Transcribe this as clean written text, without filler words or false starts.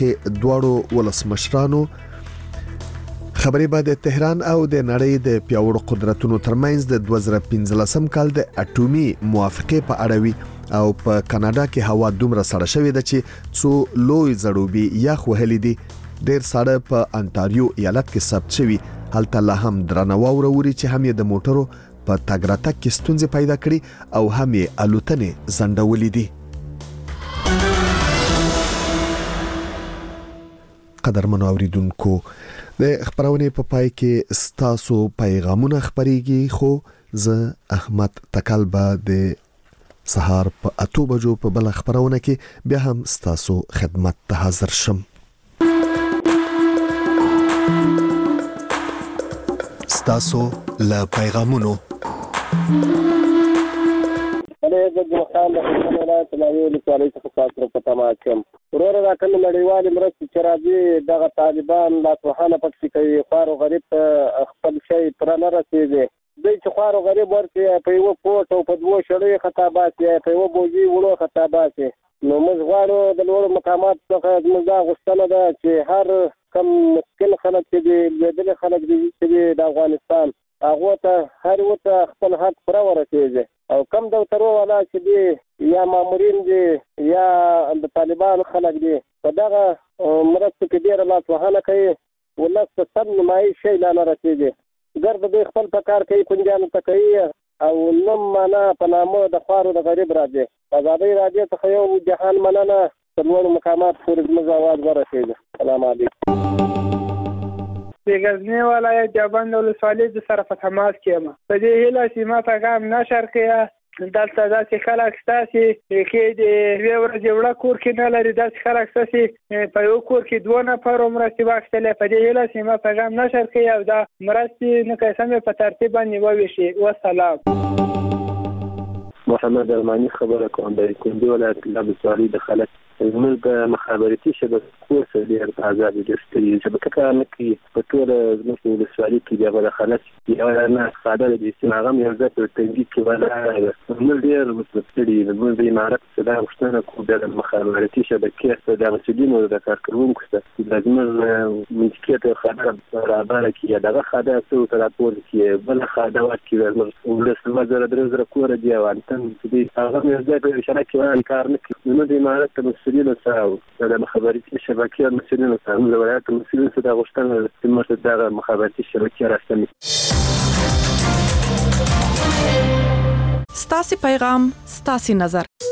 مخکې دواړو ولسمشرانو خبرې به د تهران او د نړۍ د پیاوړو قدرتونو ترمنځ د 2015 کال د اټومي موافقې په اړه وي او په کاناډا کې هوا دومره سړه شوې ده چې څو لوی زړوبي یخ وهلي دي. ډېر سړه په انټاریو ایالت کې ثبت شوی. هلته لا هم درنه واوره وري چې هم یې د موټرو په تګ راتګ کې ستونزې پیدا کړي او هم یې الوتنې ځنډولې دي. قدرمنو اوریدونکو د خبرونه په پای کې ستاسو پیغامونه خبريږي خو زه احمد تکلبه د سهار په 8 بجو په بل خبرونه کې بیا هم ستاسو خدمت ته حاضر شم. ستاسو له پیغامونو د ځوخان د خبرونه تلایو لیکوالي څخه تاسو په تماس کوم. ورور راکنه نړیوالې مرستې چې راځي دغه طالبان لا توهانه پکې کوي. خارو غریب خپل شي پر نه رسیږي. دوی چې خارو غریب ورته په یو پورت او په دوه شړې خطابات په یو بوجي وړو خطابات. نو موږ غواړو د لوړ مقامات څخه موږ غوښتنه ده چې هر کم مشکل خلک چې بدل خلک دي چې د افغانستان هغه ته هر وته خپل حق پر ورسیږي او کم دفترو والا چې دي یا مامورین دي یا د طالبان خلک دي په دغه مرسته کې ډیر لا توهانه کوي ولست سب نمایي شي لا نه رسیږي. ګرد به خپل پکار کوي پنځانو ته کوي او نم معنا په نامه د خارو د غریب راځي. آزادۍ راځي ته یو جهان مننه څلور مقامات پورې مزاوات ورسیږي. سلام علیکم. د غزنی ولایت جابند ولسوالۍ د سره په تماس کې ما په دې هیله چې ما پیغام نشر کړی دلته داسې خلک ستاسي کې د یو ورځې وړه کور کې نه لري داسې خلک ستاسي په یو کور کې 2 نفر مرستې واخیستلې په دې هیله چې ما پیغام نشر کړی او دا مرستې نه قسمه په ترتیب باندې وویشي. والسلام. محمد ارمانی خبره کوم د کندي ولایت لابسوالي د خلک زموږ د مخابرتي شبکې کورس ډېر آزاد دي چې په کار نه کې په ټول زموږ د سوالي کې د خلک یو نه ساده دي چې هغه یو ځای په تنګي کې ولا موږ ډېر مستفیدي د دې امارات څخه غوښتنه کوو د مخابرتي شبکې څخه د مسؤلینو د کارکونکو څخه لازم منځکته خبره برابر کې دغه خاطر څو تراپور کې بل خاطرات کې ولسمه مزر درزره کور دی او انتن دې هغه یو ځای په شرکت کې کار نه کوي. نو د امارات مسؤلینو سره د مخابرتي شبکې مسؤلینو سره د ولایت مسؤلینو سره غوښتنه چې موږ دغه مخابرتي شبکې راستنی. ستاسو پیغام ستاسو نظر